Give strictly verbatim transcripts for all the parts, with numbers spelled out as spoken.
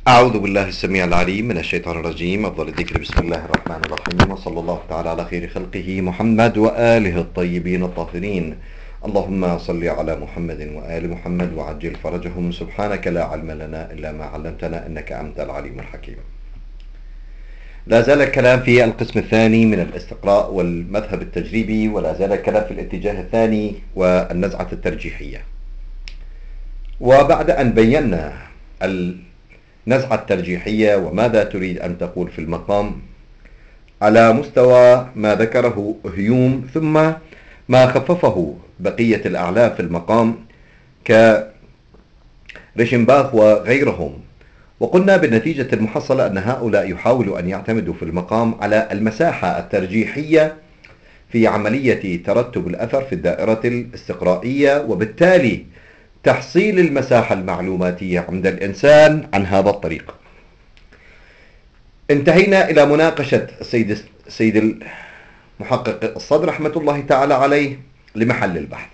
أعوذ بالله السميع العليم من الشيطان الرجيم. أفضل الذكر بسم الله الرحمن الرحيم، وصلى الله تعالى على خير خلقه محمد وآله الطيبين الطاهرين. اللهم صل على محمد وآل محمد وعجل فرجهم. سبحانك لا علم لنا إلا ما علمتنا إنك أنت العليم الحكيم. لا زال الكلام في القسم الثاني من الاستقراء والمذهب التجريبي، ولا زال الكلام في الاتجاه الثاني والنزعة الترجيحية. وبعد أن بينا النزعة الترجيحية وماذا تريد أن تقول في المقام على مستوى ما ذكره هيوم، ثم ما خففه بقية الأعلام في المقام كريشنباخ وغيرهم، وقلنا بالنتيجة المحصلة أن هؤلاء يحاولوا أن يعتمدوا في المقام على المساحة الترجيحية في عملية ترتب الأثر في الدائرة الاستقرائية، وبالتالي تحصيل المساحة المعلوماتية عند الإنسان عن هذا الطريق. انتهينا إلى مناقشة السيد السيد المحقق الصدر رحمة الله تعالى عليه لمحل البحث،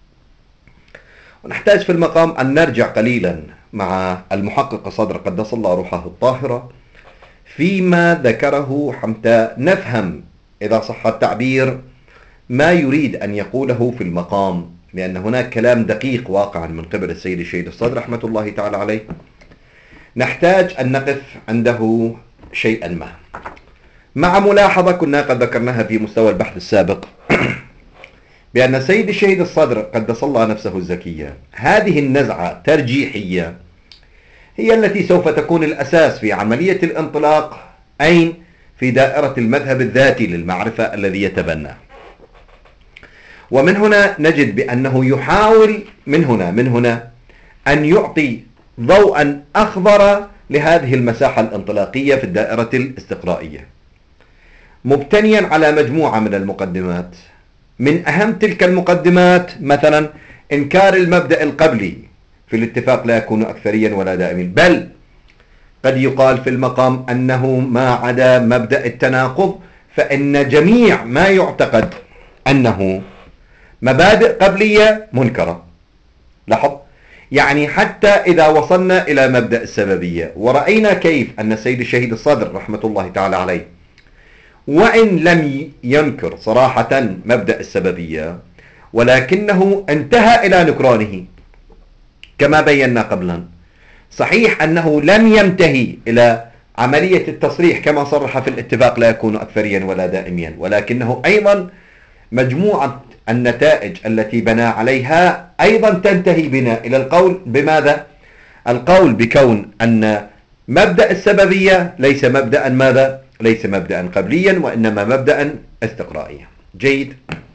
ونحتاج في المقام أن نرجع قليلا مع المحقق الصدر قدس الله روحه الطاهرة فيما ذكره حتى نفهم إذا صح التعبير ما يريد أن يقوله في المقام، لأن هناك كلام دقيق واقعا من قبل السيد الشهيد الصدر رحمة الله تعالى عليه نحتاج أن نقف عنده شيئا ما، مع ملاحظة كنا قد ذكرناها في مستوى البحث السابق بأن السيد الشهيد الصدر قدس الله نفسه الزكية هذه النزعة ترجيحية هي التي سوف تكون الأساس في عملية الانطلاق أين في دائرة المذهب الذاتي للمعرفة الذي يتبناه. ومن هنا نجد بأنه يحاول من هنا من هنا أن يعطي ضوءا أخضر لهذه المساحة الانطلاقية في الدائرة الاستقرائية، مبتنيا على مجموعة من المقدمات. من أهم تلك المقدمات مثلا إنكار المبدأ القبلي في الاتفاق لا يكون أكثريا ولا دائمين، بل قد يقال في المقام أنه ما عدا مبدأ التناقض فإن جميع ما يعتقد أنه مبادئ قبلية منكرة. لاحظ، يعني حتى إذا وصلنا إلى مبدأ السببية ورأينا كيف أن السيد الشهيد الصدر رحمة الله تعالى عليه وإن لم ينكر صراحة مبدأ السببية ولكنه انتهى إلى نكرانه كما بينا قبلا. صحيح أنه لم ينتهي إلى عملية التصريح كما صرح في الاتفاق لا يكون أكثريا ولا دائميا، ولكنه أيضا مجموعة النتائج التي بنى عليها أيضا تنتهي بنا إلى القول بماذا؟ القول بكون أن مبدأ السببية ليس مبدأ ماذا؟ ليس مبدأ قبليا وإنما مبدأ استقرائيا. جيد.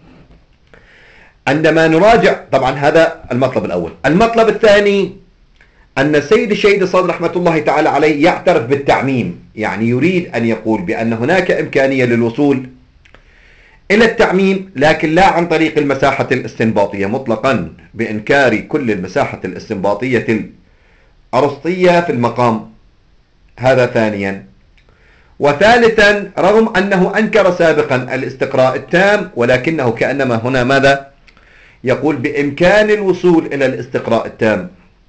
عندما نراجع طبعا هذا المطلب الأول. المطلب الثاني أن السيد الشهيد الصدر رحمة الله تعالى عليه يعترف بالتعميم، يعني يريد أن يقول بأن هناك إمكانية للوصول إلى التعميم لكن لا عن طريق المساحة الاستنباطية مطلقا، بإنكار كل المساحة الاستنباطية الأرسطية في المقام. هذا ثانيا. وثالثا رغم أنه أنكر سابقا الاستقراء التام ولكنه كأنما هنا ماذا يقول بإمكان الوصول إلى الاستقراء التام.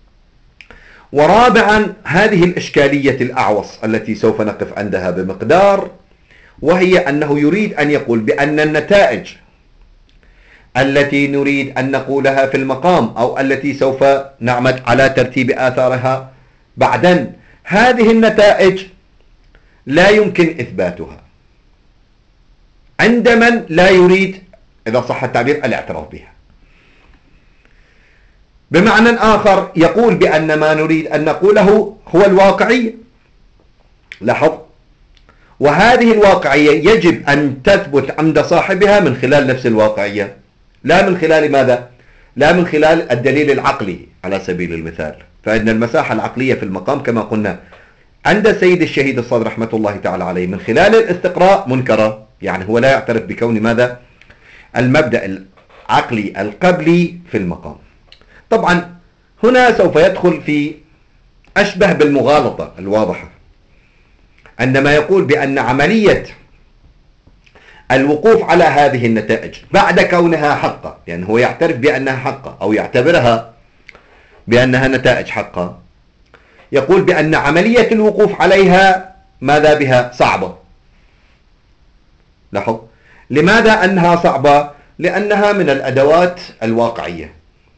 ورابعا هذه الإشكالية الأعوص التي سوف نقف عندها بمقدار، وهي أنه يريد أن يقول بأن النتائج التي نريد أن نقولها في المقام أو التي سوف نعمد على ترتيب آثارها بعدين، هذه النتائج لا يمكن إثباتها عند من لا يريد إذا صح التعبير الاعتراف بها. بمعنى آخر يقول بأن ما نريد أن نقوله هو الواقعية. لاحظ، وهذه الواقعية يجب أن تثبت عند صاحبها من خلال نفس الواقعية، لا من خلال ماذا؟ لا من خلال الدليل العقلي على سبيل المثال. فإن المساحة العقلية في المقام كما قلنا عند السيد الشهيد الصدر رحمة الله تعالى عليه من خلال الاستقراء منكرة، يعني هو لا يعترف بكون ماذا؟ المبدأ العقلي القبلي في المقام. طبعا هنا سوف يدخل في أشبه بالمغالطة الواضحة عندما يقول بأن عملية الوقوف على هذه النتائج بعد كونها حقة، لأن هو يعترف بأنها حقة أو يعتبرها بأنها نتائج حقة، يقول بأن عملية الوقوف عليها ماذا بها صعبة. لاحظ لماذا أنها صعبة؟ لأنها من الأدوات الواقعية،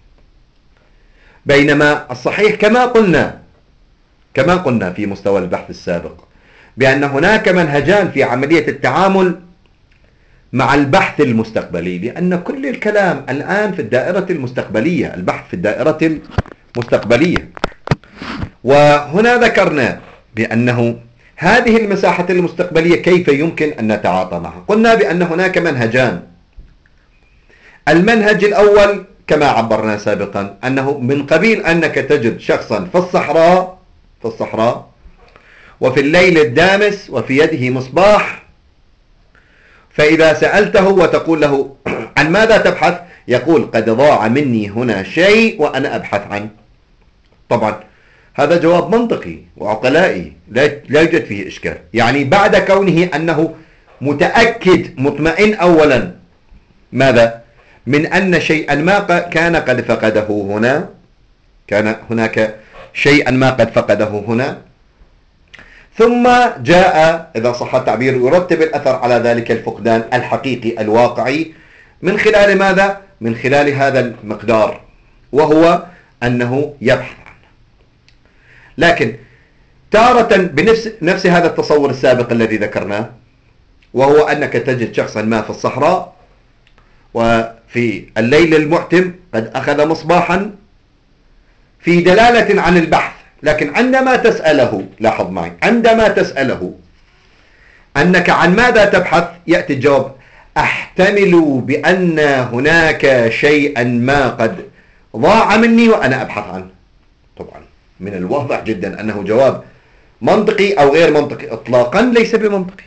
بينما الصحيح كما قلنا كما قلنا في مستوى البحث السابق بأن هناك منهجان في عملية التعامل مع البحث المستقبلي، لأن كل الكلام الآن في الدائرة المستقبلية، البحث في الدائرة المستقبلية. وهنا ذكرنا بأنه هذه المساحة المستقبلية كيف يمكن أن نتعاطى معها؟ قلنا بأن هناك منهجان. المنهج الأول كما عبرنا سابقا أنه من قبيل أنك تجد شخصا في الصحراء في الصحراء وفي الليل الدامس وفي يده مصباح، فإذا سألته وتقول له عن ماذا تبحث؟ يقول قد ضاع مني هنا شيء وأنا أبحث عنه. طبعا هذا جواب منطقي وعقلائي لا يوجد فيه إشكال، يعني بعد كونه أنه متأكد مطمئن أولا ماذا؟ من أن شيئا ما كان قد فقده هنا، كان هناك شيئا ما قد فقده هنا، ثم جاء إذا صح التعبير يرتب الأثر على ذلك الفقدان الحقيقي الواقعي من خلال ماذا؟ من خلال هذا المقدار، وهو أنه يبحث عنه. لكن تارة بنفس نفس هذا التصور السابق الذي ذكرناه، وهو أنك تجد شخصا ما في الصحراء وفي الليل المعتم قد أخذ مصباحا في دلالة عن البحث، لكن عندما تسأله، لاحظ معي، عندما تسأله أنك عن ماذا تبحث يأتي الجواب أحتمل بأن هناك شيئا ما قد ضاع مني وأنا أبحث عنه. طبعا من الواضح جدا أنه جواب منطقي أو غير منطقي، إطلاقا ليس بمنطقي.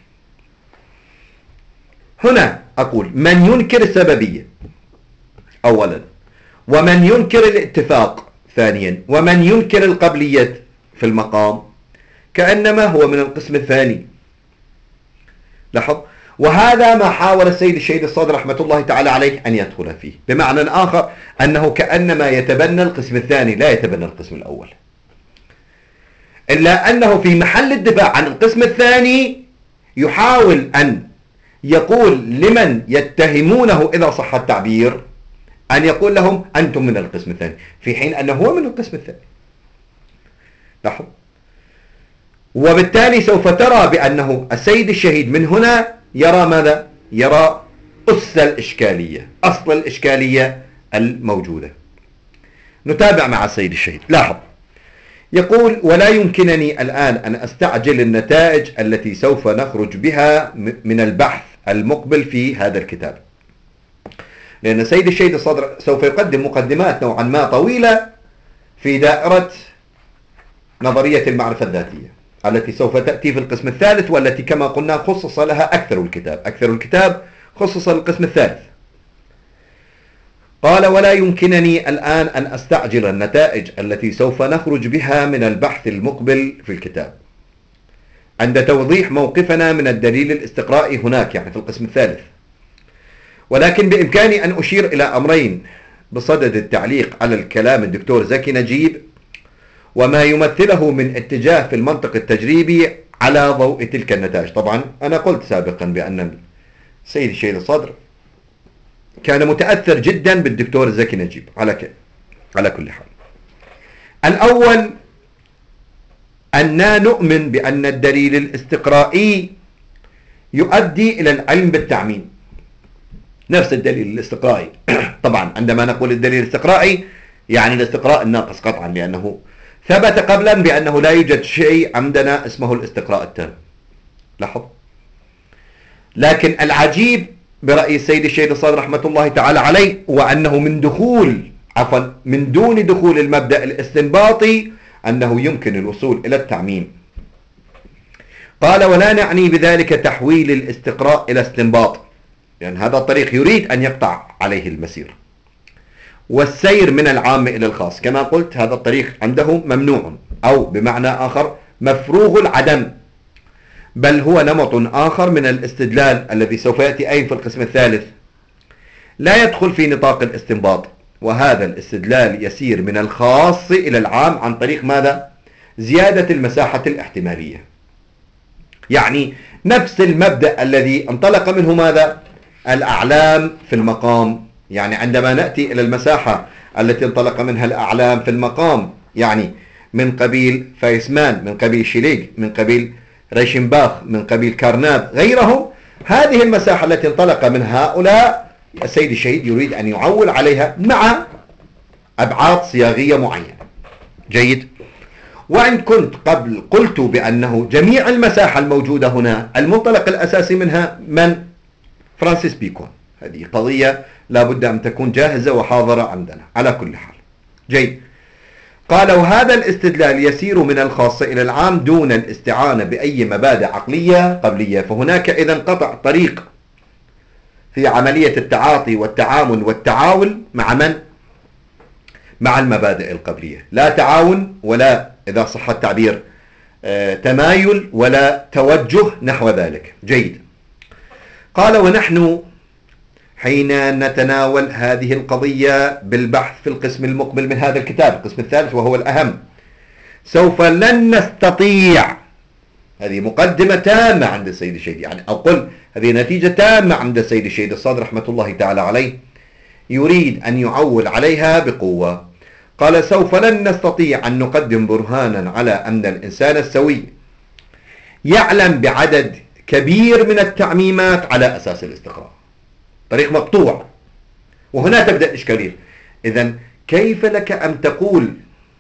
هنا أقول من ينكر السببية أولا، ومن ينكر الاتفاق ثانيا، ومن ينكر القبلية في المقام كأنما هو من القسم الثاني. لاحظ، وهذا ما حاول السيد الشهيد الصدر رحمة الله تعالى عليه أن يدخل فيه، بمعنى آخر أنه كأنما يتبنى القسم الثاني لا يتبنى القسم الأول، إلا أنه في محل الدفاع عن القسم الثاني يحاول أن يقول لمن يتهمونه إذا صح التعبير أن يقول لهم أنتم من القسم الثاني، في حين أنه هو من القسم الثاني. لاحظ، وبالتالي سوف ترى بأنه السيد الشهيد من هنا يرى ماذا؟ يرى أس الإشكالية، أصل الإشكالية الموجودة. نتابع مع السيد الشهيد. لاحظ، يقول ولا يمكنني الآن أن أستعجل النتائج التي سوف نخرج بها من البحث المقبل في هذا الكتاب، لأن السيد الشهيد الصدر سوف يقدم مقدمات نوعا ما طويلة في دائرة نظرية المعرفة الذاتية التي سوف تأتي في القسم الثالث، والتي كما قلنا خصص لها أكثر الكتاب أكثر الكتاب خصص للقسم الثالث. قال ولا يمكنني الآن أن أستعجل النتائج التي سوف نخرج بها من البحث المقبل في الكتاب عند توضيح موقفنا من الدليل الاستقرائي هناك، يعني في القسم الثالث، ولكن بإمكاني أن أشير إلى أمرين بصدد التعليق على الكلام الدكتور زكي نجيب وما يمثله من اتجاه في المنطق التجريبي على ضوء تلك النتائج. طبعا أنا قلت سابقا بأن السيد الشهيد الصدر كان متأثر جدا بالدكتور زكي نجيب على ك... على كل حال. الأول أننا نؤمن بأن الدليل الاستقرائي يؤدي إلى العلم بالتعميم، نفس الدليل الاستقرائي. طبعا عندما نقول الدليل الاستقرائي يعني الاستقراء الناقص قطعا، لأنه ثبت قبلا بأنه لا يوجد شيء عندنا اسمه الاستقراء التام. لاحظ، لكن العجيب برأي السيد الشهيد الصدر رحمة الله تعالى عليه وأنه من دخول عفوا من دون دخول المبدأ الاستنباطي أنه يمكن الوصول إلى التعميم. قال ولا نعني بذلك تحويل الاستقراء إلى استنباط، لأن هذا الطريق يريد أن يقطع عليه المسير والسير من العام إلى الخاص. كما قلت هذا الطريق عنده ممنوع، أو بمعنى آخر مفروغ العدم، بل هو نمط آخر من الاستدلال الذي سوف يأتي أين في القسم الثالث لا يدخل في نطاق الاستنباط، وهذا الاستدلال يسير من الخاص إلى العام عن طريق ماذا؟ زيادة المساحة الاحتمالية. يعني نفس المبدأ الذي انطلق منه ماذا؟ الأعلام في المقام. يعني عندما نأتي إلى المساحة التي انطلق منها الأعلام في المقام، يعني من قبيل فايسمان، من قبيل شيليغ، من قبيل ريشنباخ، من قبيل كارناب، غيرهم، هذه المساحة التي انطلق من هؤلاء السيد الشهيد يريد أن يعول عليها مع أبعاد صياغية معينة. جيد. وإن كنت قبل قلت بأنه جميع المساحة الموجودة هنا المنطلق الأساسي منها من؟ فرانسيس بيكون. هذه قضية لابد أن تكون جاهزة وحاضرة عندنا على كل حال. جيد. قال وهذا الاستدلال يسير من الخاص إلى العام دون الاستعانة بأي مبادئ عقلية قبلية، فهناك إذن قطع طريق في عملية التعاطي والتعامل والتعاون مع من؟ مع المبادئ القبلية. لا تعاون ولا إذا صح التعبير آه تمايل ولا توجه نحو ذلك. جيد. قال ونحن حين نتناول هذه القضية بالبحث في القسم المقبل من هذا الكتاب، القسم الثالث وهو الأهم، سوف لن نستطيع، هذه مقدمة تامة عند السيد الشهيد، يعني أقول هذه نتيجة تامة عند السيد الشهيد الصادر رحمة الله تعالى عليه، يريد أن يعول عليها بقوة. قال سوف لن نستطيع أن نقدم برهانا على أن الإنسان السوي يعلم بعدد كبير من التعميمات على أساس الاستقراء. طريق مقطوع. وهنا تبدأ الإشكالية. إذن كيف لك أن تقول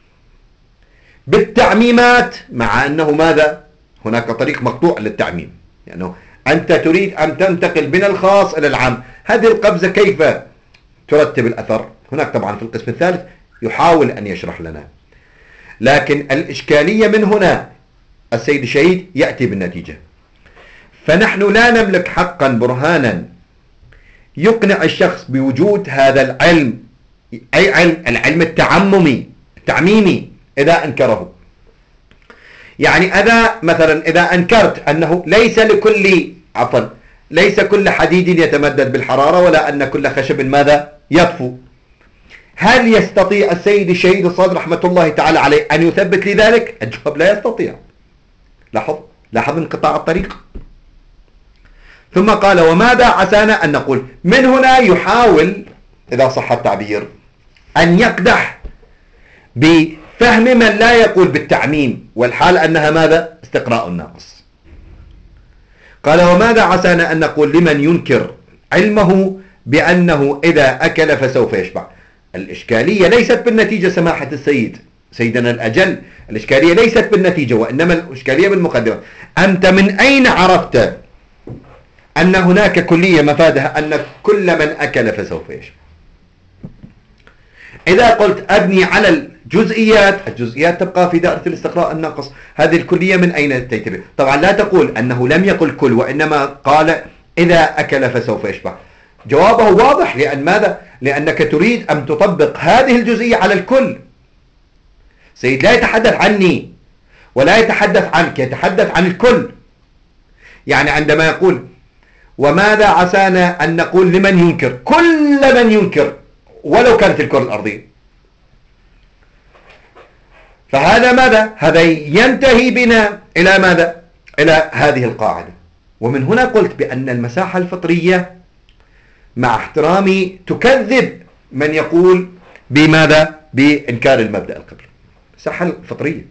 بالتعميمات مع أنه ماذا؟ هناك طريق مقطوع للتعميم، يعني أنت تريد أن تنتقل من الخاص إلى العام. هذه القفزة كيف ترتب الأثر؟ هناك طبعا في القسم الثالث يحاول أن يشرح لنا، لكن الإشكالية من هنا السيد الشهيد يأتي بالنتيجة. فنحن لا نملك حقا برهانا يقنع الشخص بوجود هذا العلم، أي علم العلم التعممي التعميمي، إذا أنكره. يعني أنا مثلا إذا أنكرت أنه ليس لكل عفوا ليس كل حديد يتمدد بالحرارة ولا أن كل خشب ماذا يطفو، هل يستطيع السيد الشهيد الصادر رحمة الله تعالى عليه أن يثبت لي ذلك؟ الجواب لا يستطيع. لاحظ لاحظ انقطاع الطريق. ثم قال وماذا عسانا أن نقول. من هنا يحاول إذا صح التعبير أن يقدح بفهم من لا يقول بالتعميم، والحال أنها ماذا؟ استقراء ناقص. قال وماذا عسانا أن نقول لمن ينكر علمه بأنه إذا أكل فسوف يشبع. الإشكالية ليست بالنتيجة سماحة السيد سيدنا الأجل، الإشكالية ليست بالنتيجة وإنما الإشكالية بالمقدمة. أنت من أين عرفت أن هناك كلية مفادها أن كل من أكل فسوف يشبع؟ إذا قلت أبني على الجزئيات، الجزئيات تبقى في دائرة الاستقراء الناقص. هذه الكلية من أين تأتي؟ طبعا لا تقول أنه لم يقل كل وإنما قال إذا أكل فسوف يشبع. جوابه واضح. لأن ماذا؟ لأنك تريد أن تطبق هذه الجزئية على الكل. سيد لا يتحدث عني ولا يتحدث عنك، يتحدث عن الكل. يعني عندما يقول وماذا عسانا أن نقول لمن ينكر، كل من ينكر ولو كانت الكرة الأرضية، فهذا ماذا؟ هذا ينتهي بنا إلى ماذا؟ إلى هذه القاعدة. ومن هنا قلت بأن المساحة الفطرية مع احترامي تكذب من يقول بماذا؟ بإنكار المبدأ القبلي. المساحة الفطرية.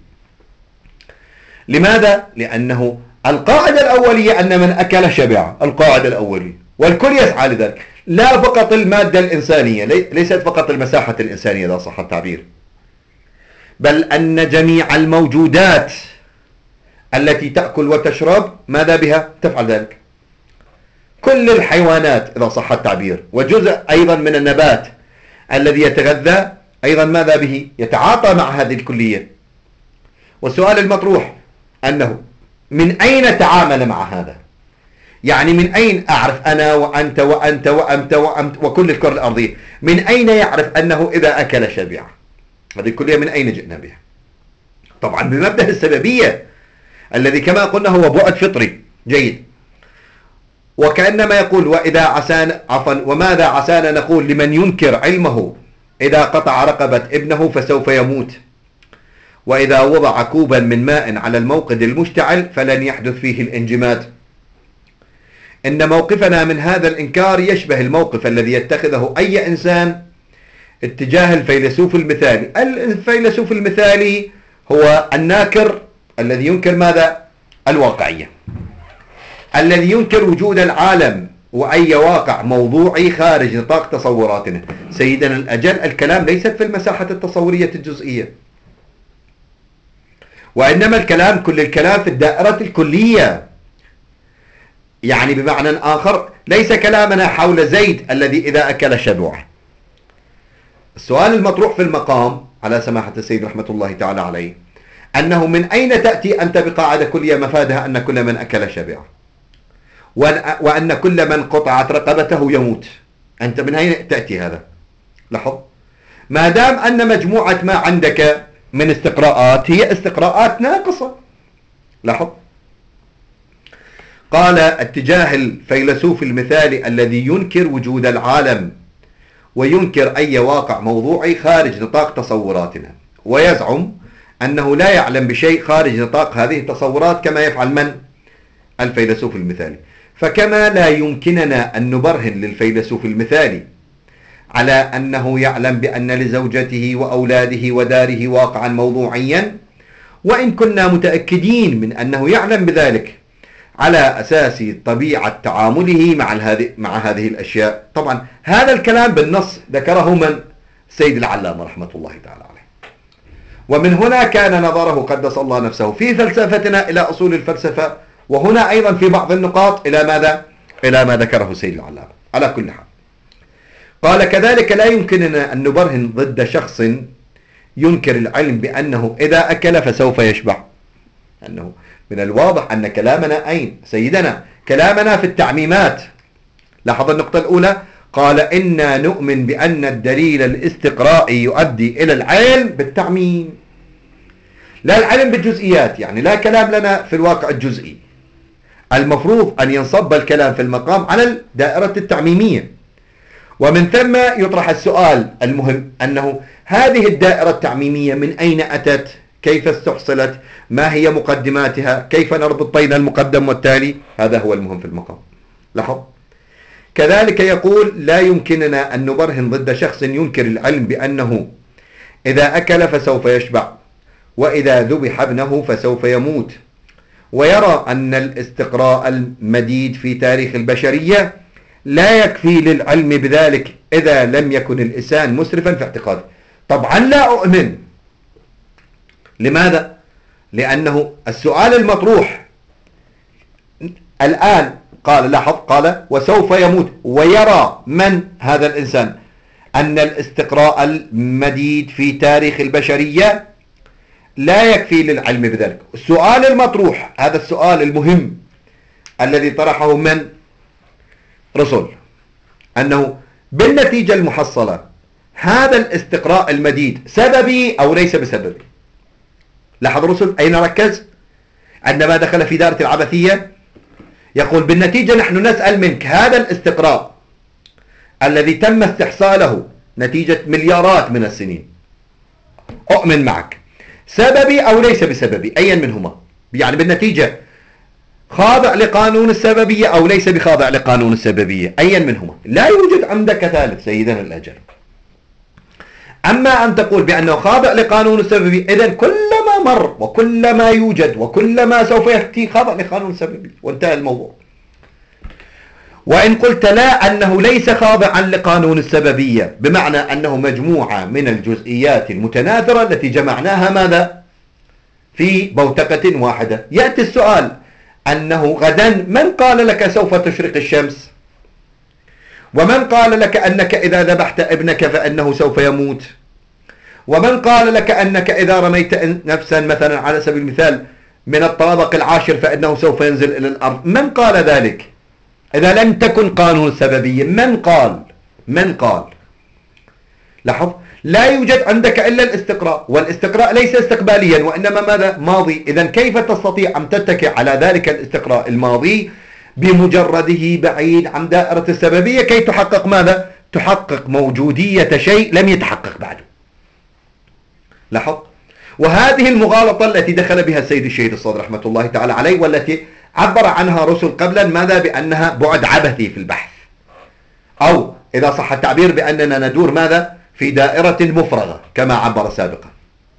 لماذا؟ لأنه القاعدة الأولية أن من أكل شبع، القاعدة الأولية، والكل يسعى لذلك. لا فقط المادة الإنسانية، ليست فقط المساحة الإنسانية إذا صح التعبير، بل أن جميع الموجودات التي تأكل وتشرب ماذا بها؟ تفعل ذلك. كل الحيوانات إذا صح التعبير، وجزء أيضا من النبات الذي يتغذى أيضا ماذا به؟ يتعاطى مع هذه الكلية. والسؤال المطروح أنه من أين تعامل مع هذا؟ يعني من أين أعرف أنا وأنت وأنت وأنت وأنت وكل الكرة الأرضية، من أين يعرف أنه إذا أكل شبع؟ هذه الكلية من أين جئنا بها؟ طبعا بمبدأ السببية الذي كما قلنا هو بعد فطري. جيد. وكأنما يقول وإذا عسانا عفوا وماذا عسانا نقول لمن ينكر علمه إذا قطع رقبة ابنه فسوف يموت. وإذا وضع كوبا من ماء على الموقد المشتعل فلن يحدث فيه الانجماد. إن موقفنا من هذا الإنكار يشبه الموقف الذي يتخذه أي إنسان اتجاه الفيلسوف المثالي. الفيلسوف المثالي هو الناكر الذي ينكر ماذا؟ الواقعية، الذي ينكر وجود العالم وأي واقع موضوعي خارج نطاق تصوراتنا. سيدنا الأجل، الكلام ليست في المساحة التصورية الجزئية، وإنما الكلام كل الكلام في الدائرة الكلية. يعني بمعنى آخر ليس كلامنا حول زيد الذي إذا أكل شبع. السؤال المطروح في المقام على سماحة السيد رحمة الله تعالى عليه أنه من أين تأتي أنت بقاعدة كلية مفادها أن كل من أكل شبع، وأن كل من قطعت رقبته يموت؟ أنت من أين تأتي هذا؟ لاحظ، ما دام أن مجموعة ما عندك من استقراءات هي استقراءات ناقصة. لاحظ، قال اتجاه الفيلسوف المثالي الذي ينكر وجود العالم وينكر أي واقع موضوعي خارج نطاق تصوراتنا، ويزعم أنه لا يعلم بشيء خارج نطاق هذه التصورات كما يفعل من؟ الفيلسوف المثالي. فكما لا يمكننا أن نبرهن للفيلسوف المثالي على أنه يعلم بأن لزوجته وأولاده وداره واقعا موضوعيا، وإن كنا متأكدين من أنه يعلم بذلك على أساس طبيعة تعامله مع هذه مع هذه الأشياء. طبعا هذا الكلام بالنص ذكره من؟ السيد العلامة رحمة الله تعالى عليه. ومن هنا كان نظره قدس الله نفسه في فلسفتنا إلى أصول الفلسفة، وهنا أيضا في بعض النقاط إلى ماذا؟ إلى ما ذكره السيد العلامة. على كل حال، قال كذلك لا يمكننا أن نبرهن ضد شخص ينكر العلم بأنه إذا أكل فسوف يشبع. أنه من الواضح أن كلامنا أين؟ سيدنا كلامنا في التعميمات. لاحظ النقطة الأولى، قال إنا نؤمن بأن الدليل الاستقرائي يؤدي إلى العلم بالتعميم، لا العلم بالجزئيات. يعني لا كلام لنا في الواقع الجزئي، المفروض أن ينصب الكلام في المقام على الدائرة التعميمية. ومن ثم يطرح السؤال المهم أنه هذه الدائرة التعميمية من أين أتت؟ كيف استحصلت؟ ما هي مقدماتها؟ كيف نربط بين المقدم والتالي؟ هذا هو المهم في المقام. لاحظ، كذلك يقول لا يمكننا أن نبرهن ضد شخص ينكر العلم بأنه إذا أكل فسوف يشبع، وإذا ذبح ابنه فسوف يموت، ويرى أن الاستقراء المديد في تاريخ البشرية لا يكفي للعلم بذلك إذا لم يكن الإنسان مسرفا في اعتقاده. طبعا لا أؤمن. لماذا؟ لأنه السؤال المطروح الآن قال، لاحظ، قال وسوف يموت، ويرى من هذا الإنسان أن الاستقراء المديد في تاريخ البشرية لا يكفي للعلم بذلك. السؤال المطروح، هذا السؤال المهم الذي طرحه من؟ رسل، أنه بالنتيجة المحصلة هذا الاستقراء المديد سببي أو ليس بسببي. لاحظ رسل أين ركز؟ عندما دخل في دائرة العبثية يقول بالنتيجة نحن نسأل منك هذا الاستقراء الذي تم استحصاله نتيجة مليارات من السنين، أؤمن معك، سببي أو ليس بسببي؟ أيا منهما؟ يعني بالنتيجة خاضع لقانون السببية أو ليس بخاضع لقانون السببية؟ أيا منهما؟ لا يوجد عندك ثالث سيدنا الأجل. أما أن تقول بأنه خاضع لقانون السببية، إذن كلما مر وكلما يوجد وكلما سوف يأتي خاضع لقانون السببية، وانتهى الموضوع. وإن قلت لا، أنه ليس خاضعا لقانون السببية، بمعنى أنه مجموعة من الجزئيات المتناثرة التي جمعناها ماذا؟ في بوتقة واحدة. يأتي السؤال أنه غدا من قال لك سوف تشرق الشمس؟ ومن قال لك أنك إذا ذبحت ابنك فإنه سوف يموت؟ ومن قال لك أنك إذا رميت نفسا مثلا على سبيل المثال من الطابق العاشر فإنه سوف ينزل إلى الأرض؟ من قال ذلك؟ إذا لم تكن قانون السببية من قال؟ من قال؟ لاحظ، لا يوجد عندك إلا الاستقراء، والاستقراء ليس استقباليا وإنما ماذا؟ ماضي. إذن كيف تستطيع أن تتكئ على ذلك الاستقراء الماضي بمجرده بعيد عن دائرة السببية كي تحقق ماذا؟ تحقق موجودية شيء لم يتحقق بعده. لاحظ، وهذه المغالطة التي دخل بها السيد الشهيد الصدر رحمة الله تعالى عليه، والتي عبر عنها رسل قبلا ماذا؟ بأنها بعد عبثي في البحث، أو إذا صح التعبير بأننا ندور ماذا؟ في دائرة مفرغة كما عبر سابقا.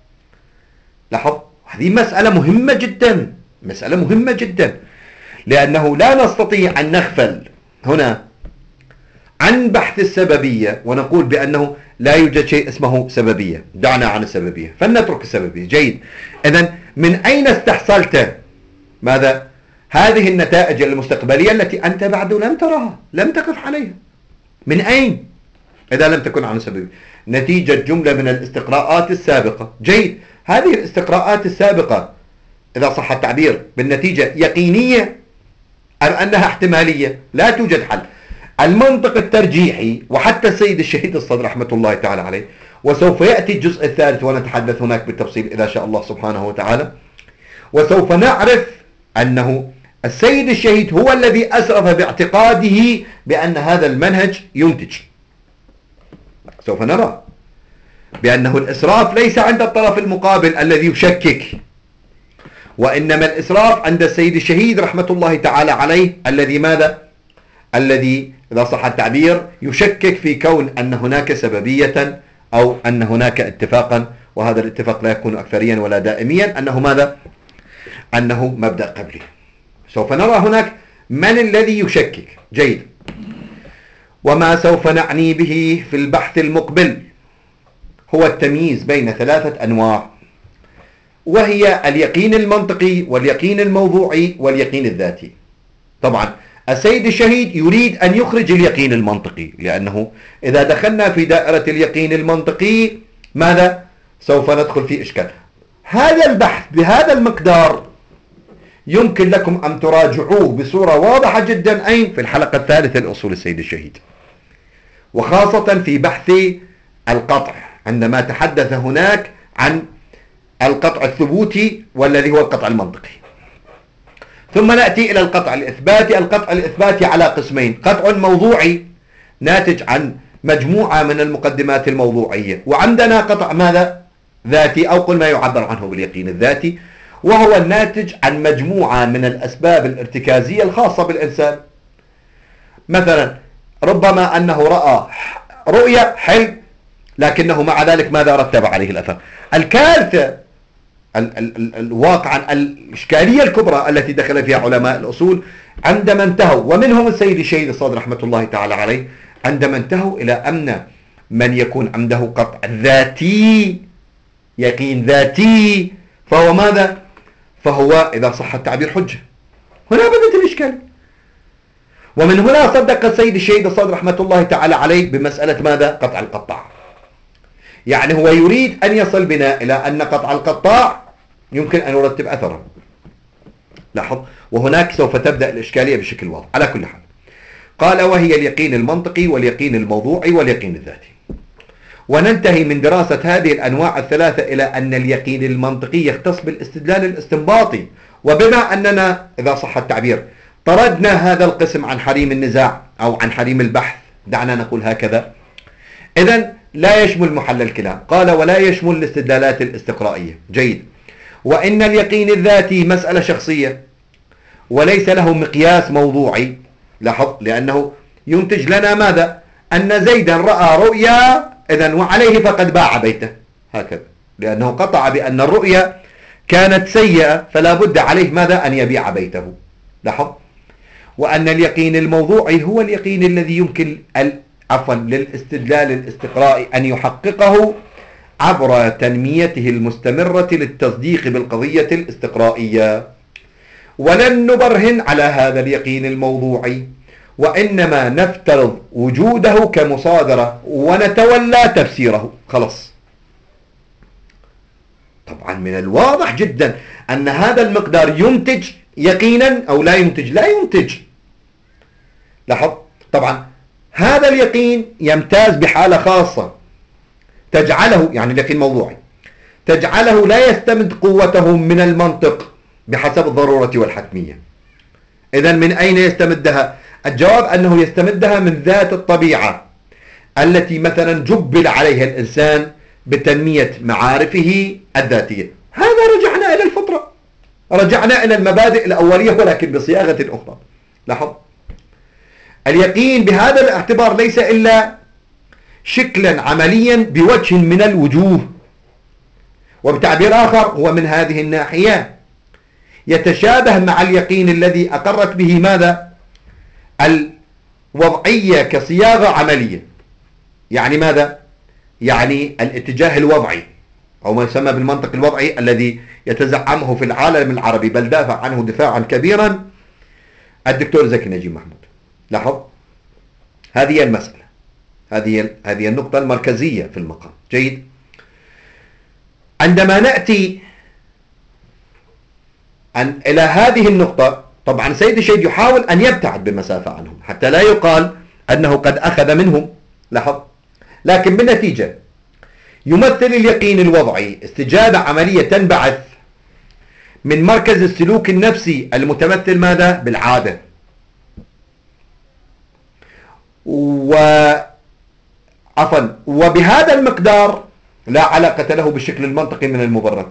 لاحظ، هذه مسألة مهمة جدا، مسألة مهمة جدا، لأنه لا نستطيع أن نغفل هنا عن بحث السببية ونقول بأنه لا يوجد شيء اسمه سببية، دعنا عن السببية فلنترك السببية. جيد، إذن من أين استحصلت ماذا؟ هذه النتائج المستقبلية التي أنت بعد لم تراها، لم تقف عليها، من أين؟ إذا لم تكن عن السببية، نتيجة جملة من الاستقراءات السابقة. جيد، هذه الاستقراءات السابقة إذا صح التعبير بالنتيجة يقينية أم أنها احتمالية؟ لا توجد حل. المنطق الترجيحي، وحتى السيد الشهيد الصدر رحمة الله تعالى عليه، وسوف يأتي الجزء الثالث ونتحدث هناك بالتفصيل إذا شاء الله سبحانه وتعالى، وسوف نعرف أنه السيد الشهيد هو الذي أسرف باعتقاده بأن هذا المنهج ينتج. سوف نرى بأنه الإسراف ليس عند الطرف المقابل الذي يشكك، وإنما الإسراف عند السيد الشهيد رحمة الله تعالى عليه الذي ماذا؟ الذي إذا صح التعبير يشكك في كون أن هناك سببية أو أن هناك اتفاقا، وهذا الاتفاق لا يكون أكثريا ولا دائميا، أنه ماذا؟ أنه مبدأ قبلي. سوف نرى هناك من الذي يشكك. جيد، وما سوف نعني به في البحث المقبل هو التمييز بين ثلاثة أنواع، وهي اليقين المنطقي واليقين الموضوعي واليقين الذاتي. طبعا السيد الشهيد يريد أن يخرج اليقين المنطقي، لأنه إذا دخلنا في دائرة اليقين المنطقي ماذا؟ سوف ندخل في إشكال. هذا البحث بهذا المقدار يمكن لكم أن تراجعوه بصورة واضحة جدا أين؟ في الحلقة الثالثة لأصول السيد الشهيد، وخاصة في بحث القطع، عندما تحدث هناك عن القطع الثبوتي والذي هو القطع المنطقي. ثم نأتي إلى القطع الإثباتي. القطع الإثباتي على قسمين: قطع موضوعي ناتج عن مجموعة من المقدمات الموضوعية، وعندنا قطع ماذا؟ ذاتي، أو قل ما يعبر عنه باليقين الذاتي، وهو الناتج عن مجموعة من الأسباب الارتكازية الخاصة بالإنسان. مثلا ربما أنه رأى رؤية حلم، لكنه مع ذلك ماذا رتب عليه الأثر. الكارثة ال ال ال الواقع الإشكالية الكبرى التي دخل فيها علماء الأصول عندما انتهوا، ومنهم السيد الشهيد الصدر رحمة الله تعالى عليه، عندما انتهوا إلى أن من يكون عنده قطع ذاتي، يقين ذاتي، فهو ماذا؟ فهو إذا صح التعبير حجة. هنا بدأت الإشكال، ومن هنا صدق السيد الشهيد الصدر رحمة الله تعالى عليه بمسألة ماذا؟ قطع القطاع. يعني هو يريد أن يصل بنا إلى أن قطع القطاع يمكن أن يرتب أثره. لاحظ، وهناك سوف تبدأ الإشكالية بشكل واضح. على كل حال قال: وهي اليقين المنطقي واليقين الموضوعي واليقين الذاتي. وننتهي من دراسة هذه الأنواع الثلاثة إلى أن اليقين المنطقي يختص بالاستدلال الاستنباطي، وبما أننا إذا صح التعبير طردنا هذا القسم عن حريم النزاع أو عن حريم البحث، دعنا نقول هكذا، إذن لا يشمل محل الكلام. قال: ولا يشمل الاستدلالات الاستقرائية. جيد، وإن اليقين الذاتي مسألة شخصية وليس له مقياس موضوعي. لاحظ، لأنه ينتج لنا ماذا؟ أن زيدا رأى رؤيا، إذن وعليه فقد باع بيته، هكذا، لأنه قطع بأن الرؤيا كانت سيئة فلا بد عليه ماذا؟ أن يبيع بيته. لاحظ، وأن اليقين الموضوعي هو اليقين الذي يمكن عفوا للاستدلال الاستقرائي أن يحققه عبر تنميته المستمرة للتصديق بالقضية الاستقرائية. ولن نبرهن على هذا اليقين الموضوعي، وإنما نفترض وجوده كمصادرة ونتولى تفسيره. خلاص. طبعا من الواضح جدا أن هذا المقدار ينتج يقينا أو لا ينتج؟ لا ينتج. لاحظ، طبعا هذا اليقين يمتاز بحالة خاصة تجعله، يعني اليقين موضوعي، تجعله لا يستمد قوته من المنطق بحسب الضرورة والحتمية. إذن من أين يستمدها؟ الجواب أنه يستمدها من ذات الطبيعة التي مثلا جبل عليها الإنسان بتنمية معارفه الذاتية. هذا رجعنا إلى الفطرة، رجعنا إلى المبادئ الأولية ولكن بصياغة أخرى. لاحظ، اليقين بهذا الاعتبار ليس إلا شكلا عمليا بوجه من الوجوه، وبتعبير آخر هو من هذه الناحية يتشابه مع اليقين الذي أقرت به ماذا؟ الوضعية كصياغة عملية. يعني ماذا؟ يعني الاتجاه الوضعي أو ما يسمى بالمنطق الوضعي الذي يتزعمه في العالم العربي، بل دافع عنه دفاعا كبيرا الدكتور زكي نجيب محمود. لاحظ، هذه المسألة، هذه هذه النقطة المركزية في المقام. جيد. عندما نأتي أن إلى هذه النقطة، طبعا سيد الشهيد يحاول أن يبتعد بمسافة عنهم حتى لا يقال أنه قد أخذ منهم. لاحظ، لكن بالنتيجة يمثل اليقين الوضعي استجابة عملية تنبعث من مركز السلوك النفسي المتمثل ماذا؟ بالعادة. و عفوا وبهذا المقدار لا علاقة له بالشكل المنطقي من المبرر،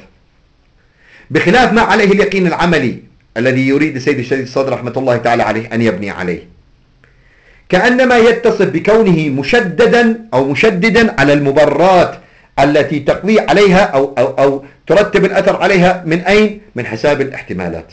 بخلاف ما عليه اليقين العملي الذي يريد السيد الشهيد الصدر رحمة الله تعالى عليه أن يبني عليه، كأنما يتصف بكونه مشددا أو مشددا على المبررات التي تقضي عليها أو, أو, أو ترتب الأثر عليها من أين؟ من حساب الاحتمالات،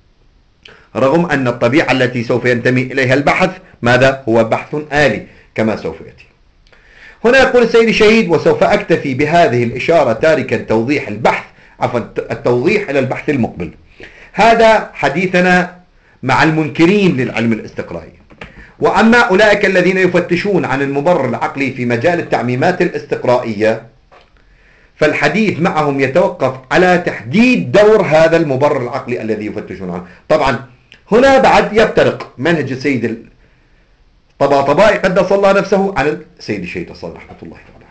رغم أن الطبيعة التي سوف ينتمي إليها البحث ماذا؟ هو بحث آلي كما سوف يأتي. هنا يقول السيد الشهيد: وسوف أكتفي بهذه الإشارة تاركا توضيح البحث عفوا التوضيح إلى البحث المقبل. هذا حديثنا مع المنكرين للعلم الاستقرائي. وأما أولئك الذين يفتشون عن المبرر العقلي في مجال التعميمات الاستقرائية فالحديث معهم يتوقف على تحديد دور هذا المبرر العقلي الذي يفتشون عنه. طبعا هنا بعد يفترق منهج السيد الطباطبائي قدس الله نفسه عن السيد الشهيد الصدر رحمة الله تعالى،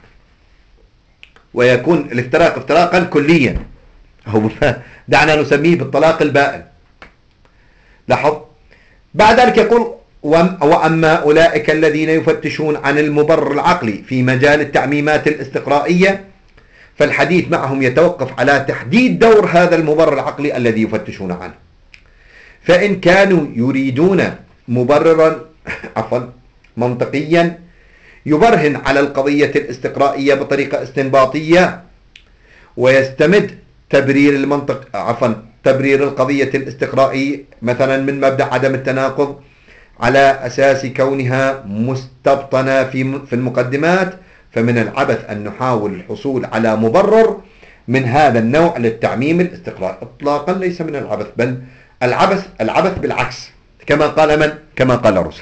ويكون الافتراق افتراقا كليا، أو دعنا نسميه بالطلاق البائن. لاحظ، بعد ذلك يقول: وأما أولئك الذين يفتشون عن المبرر العقلي في مجال التعميمات الاستقرائية فالحديث معهم يتوقف على تحديد دور هذا المبرر العقلي الذي يفتشون عنه. فإن كانوا يريدون مبررا عفوا منطقيا يبرهن على القضية الاستقرائية بطريقة استنباطية ويستمد تبرير المنطق عفوا تبرير القضية الاستقرائية مثلا من مبدأ عدم التناقض على أساس كونها مستبطنة في في المقدمات، فمن العبث أن نحاول الحصول على مبرر من هذا النوع للتعميم الاستقرائي. إطلاقا ليس من العبث، بل العبث العبث بالعكس، كما قال من؟ كما قال الرسل.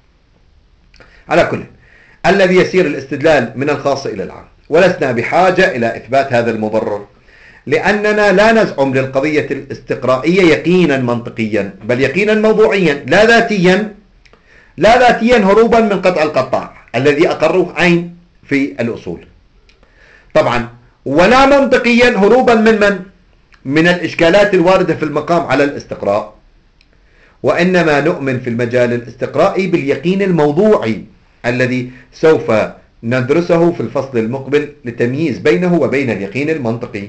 على كل، الذي يسير الاستدلال من الخاص إلى العام، ولسنا بحاجة إلى إثبات هذا المبرر، لأننا لا نزعم للقضية الاستقرائية يقينا منطقيا، بل يقينا موضوعيا لا ذاتيا، لا ذاتيا هروبا من قطع القطاع الذي أقروه عين في الأصول طبعا، ولا منطقيا هروبا من من؟ من الإشكالات الواردة في المقام على الاستقراء. وإنما نؤمن في المجال الاستقرائي باليقين الموضوعي الذي سوف ندرسه في الفصل المقبل لتمييز بينه وبين اليقين المنطقي،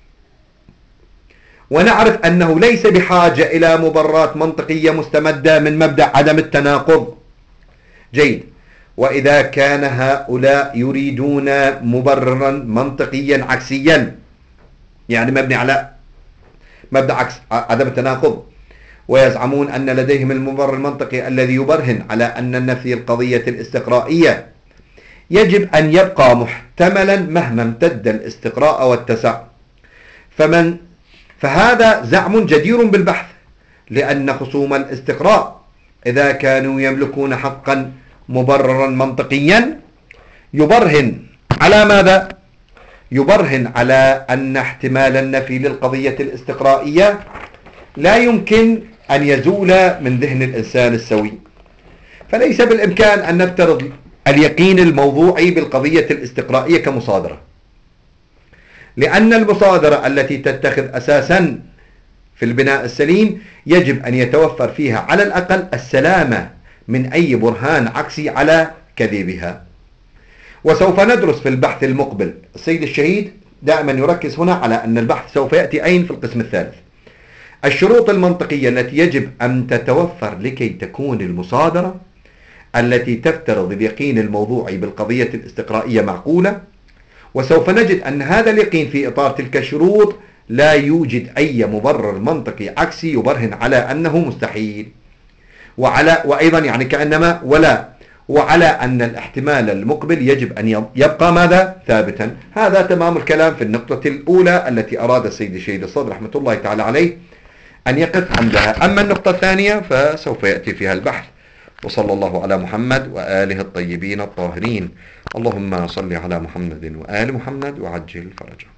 ونعرف أنه ليس بحاجة إلى مبررات منطقية مستمدة من مبدأ عدم التناقض. جيد. وإذا كان هؤلاء يريدون مبررا منطقيا عكسيا، يعني مبني على مبدأ عكس عدم التناقض، ويزعمون أن لديهم المبرر المنطقي الذي يبرهن على أن النفي القضية الاستقرائية يجب أن يبقى محتملا مهما امتد الاستقراء واتسع، فمن فهذا زعم جدير بالبحث، لأن خصوم الاستقراء إذا كانوا يملكون حقا مبررا منطقيا يبرهن على ماذا؟ يبرهن على أن احتمال النفي للقضية الاستقرائية لا يمكن أن يزول من ذهن الإنسان السوي، فليس بالإمكان أن نفترض اليقين الموضوعي بالقضية الاستقرائية كمصادرة، لأن المصادرة التي تتخذ أساسا في البناء السليم يجب أن يتوفر فيها على الأقل السلامة من أي برهان عكسي على كذبها. وسوف ندرس في البحث المقبل. السيد الشهيد دائما يركز هنا على أن البحث سوف يأتي أين في القسم الثالث. الشروط المنطقية التي يجب أن تتوفر لكي تكون المصادرة التي تفترض اليقين الموضوعي بالقضية الاستقرائية معقولة، وسوف نجد أن هذا اليقين في إطار تلك الشروط لا يوجد أي مبرر منطقي عكسي يبرهن على أنه مستحيل، وعلى وأيضا يعني كأنما ولا وعلى أن الاحتمال المقبل يجب أن يبقى ماذا؟ ثابتا. هذا تمام الكلام في النقطة الأولى التي أراد السيد الشهيد الصدر رحمة الله تعالى عليه أن يقف عندها. أما النقطة الثانية فسوف يأتي فيها البحث. وصلى الله على محمد وآله الطيبين الطاهرين. اللهم صل على محمد وآل محمد وعجل فرجه.